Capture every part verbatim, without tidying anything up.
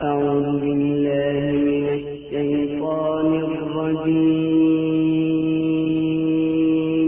أعوذ بالله من الشيطان الرجيم.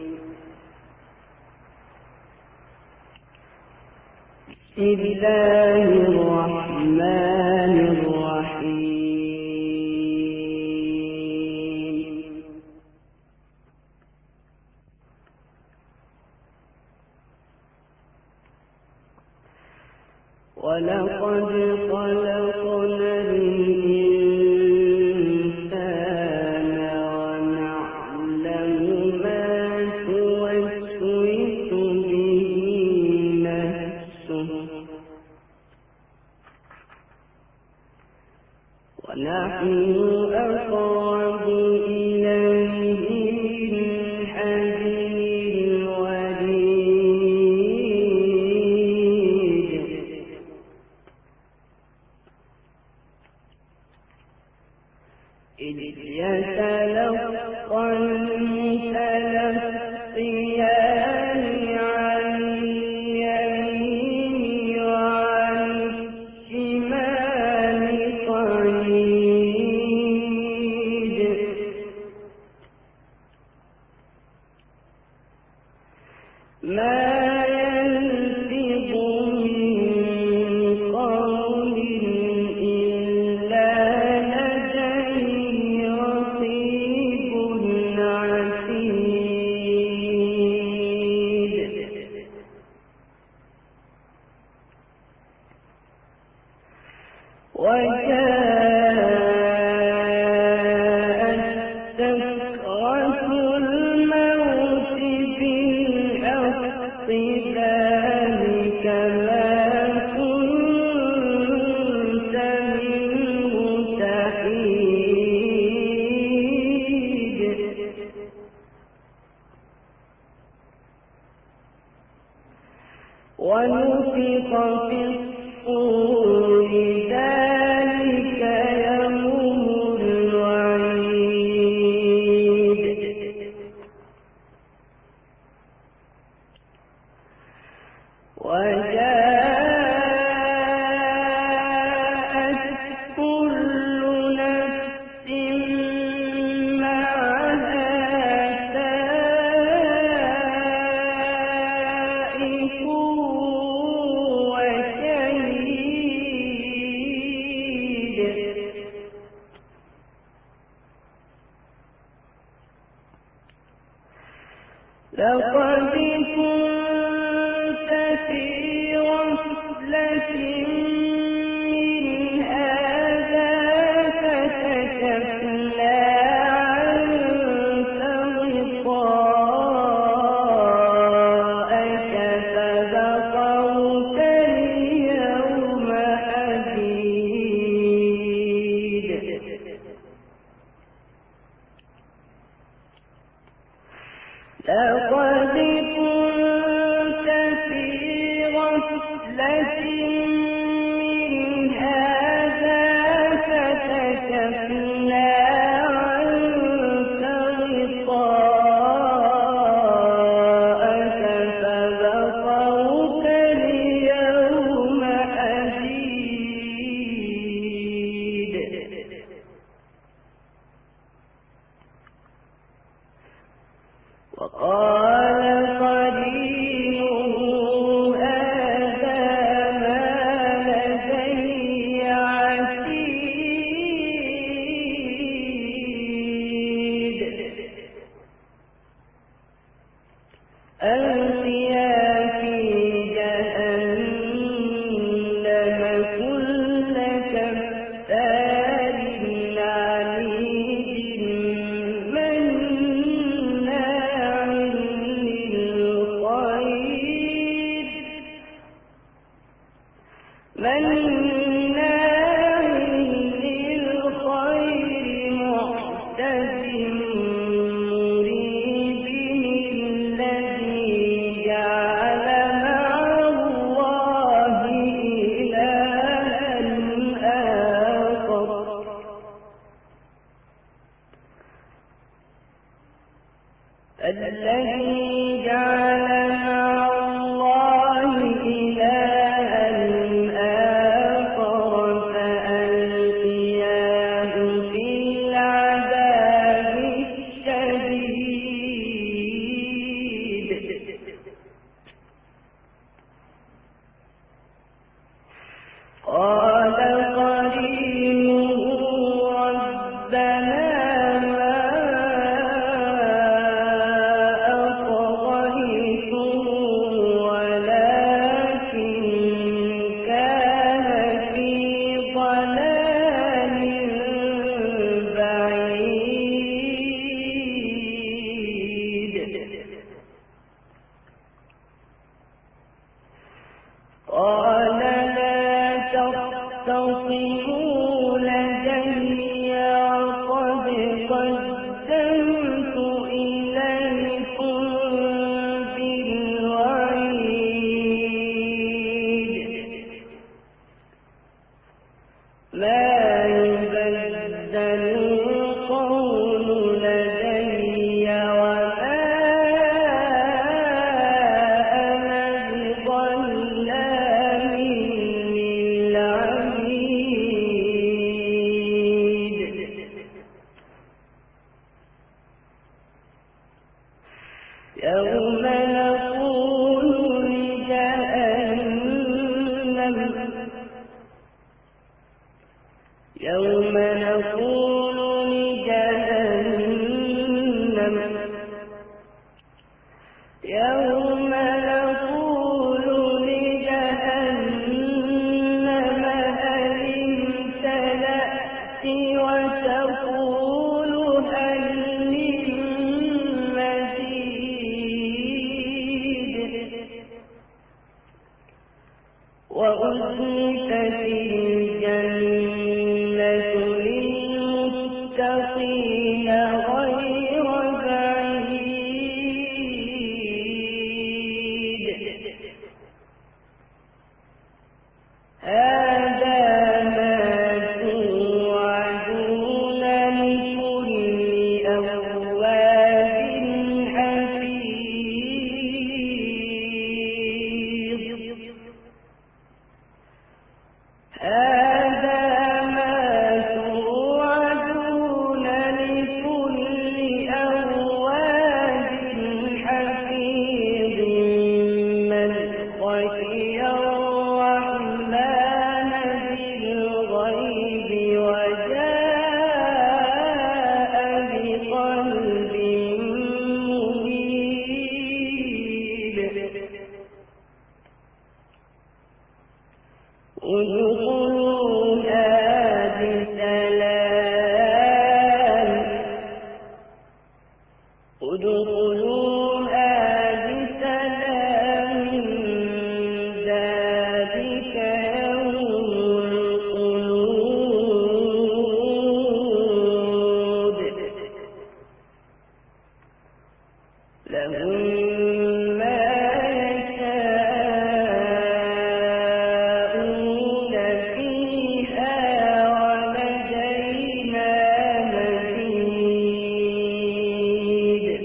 بسم الله الرحمن الرحيم. ولقد خلقنا الإنسان ونعلم ما توسوس به نفسه ونحن أقرب إليه من حبل الوريد. إذ يتلقى المتلقيان عن اليمين وعن الشمال قعيد. ما يلفظ من قول إلا لديه رقيب عتيد. وجاءت سكرة الموت بالحق ذلك ما كنت منه تحيد. ونفخ في الصور ذلك يوم الوعيد. وجاءت كل نفس معها سائق وشهيد. لقد كنت في غفلة من هذا فكشفنا عنك غطاءك فبصرك اليوم حديد. لقد كنت في غفلة من هذا فكشفنا عنك غطاءك فبصرك اليوم حديد. وقال قرينه هذا ما لدي عتيد. ألقيا في جهنم كل كفار عنيد مناع للخير مناع للخير معتد مريب. الذي جعل مع الله إلها آخر. الذي جعل مع الله إلها آخر قال قرينه ربنا ما أطغيته ولكن كان في ضلال بعيد. قال تختصموا لدي وقد قدمت إليكم بالوعيد ما يبدل القول لدي وما أنا بظلام للعبيد. يوم نقول لجهنم يوم نقول لجهنم يوم نقول لجهنم هل امتلأت وتقول هل من مزيد وأزلفت الجنة للمتقين غير بعيد. هذا ما توعدون لكل أواب حفيظ. هذا ما توعدون لكل أواب حفيظ من خشي الرحمن بالغيب وجاء بقلب منيب. ادخلوها بسلام ادخلوها بسلام ذلك يوم الخلود لهم ما يشاءون فيها ولدينا مزيد.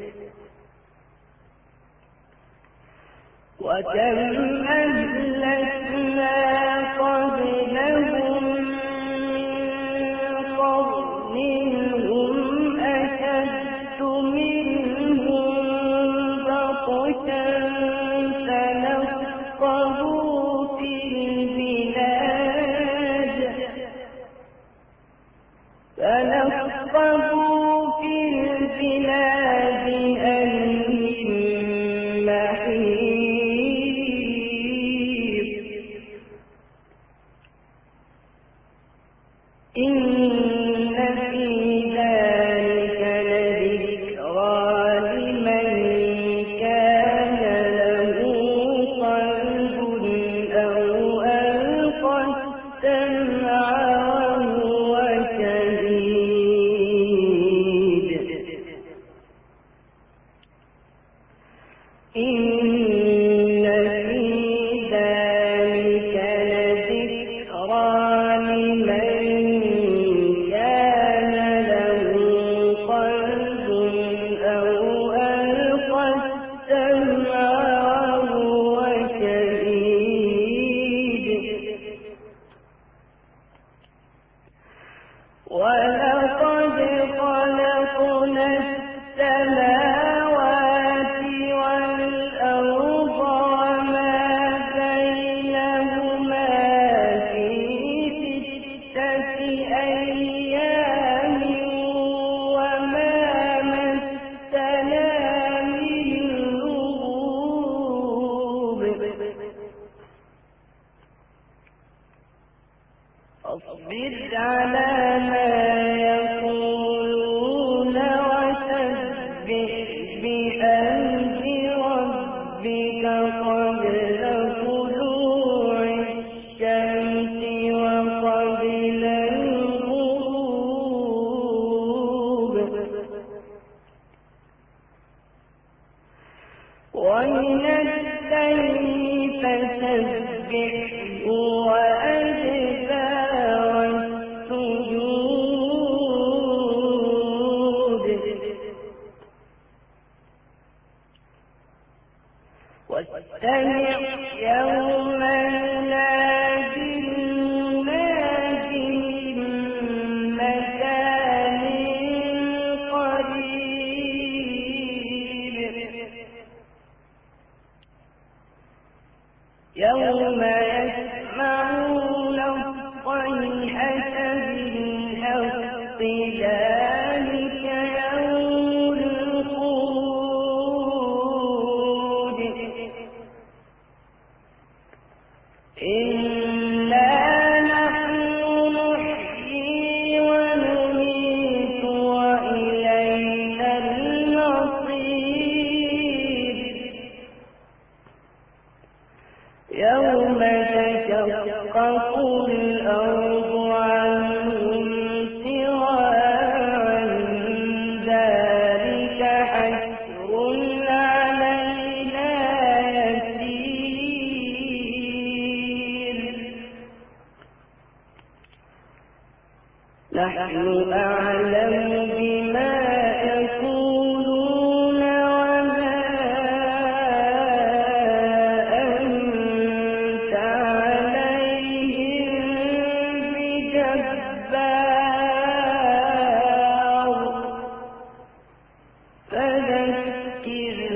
وكم أهلكنا قبلهم من قرن هم أشد منهم بطشا فنقبوا في البلاد فنقبوا في البلاد هل من محيص. إن في ذلك لذكرى لمن كان له قلب أو ألقى السمع وهو شهيد. إن في ذلك لذكرى لمن كان له قلب أو ألقى السمع وهو شهيد. ولقد خلقنا السماوات والأرض وما بينهما في فاصبر على ما يقولون وسبح بحمد ربك قبل طلوع الشمس وقبل الغروب ومن الليل فسبحه وأدبار السجود واستمع يوم ينادي المنادي من مكان قريب يوم يسمعون الصيحة بالحق ذلك يوم الخروج إنا نحن نحيي ونميت وإلينا المصير يوم تشقق الأرض عنهم سراعا ذلك حشر علينا يسير نحن أعلم بما يقولون وما أنت عليهم بجبار فذكر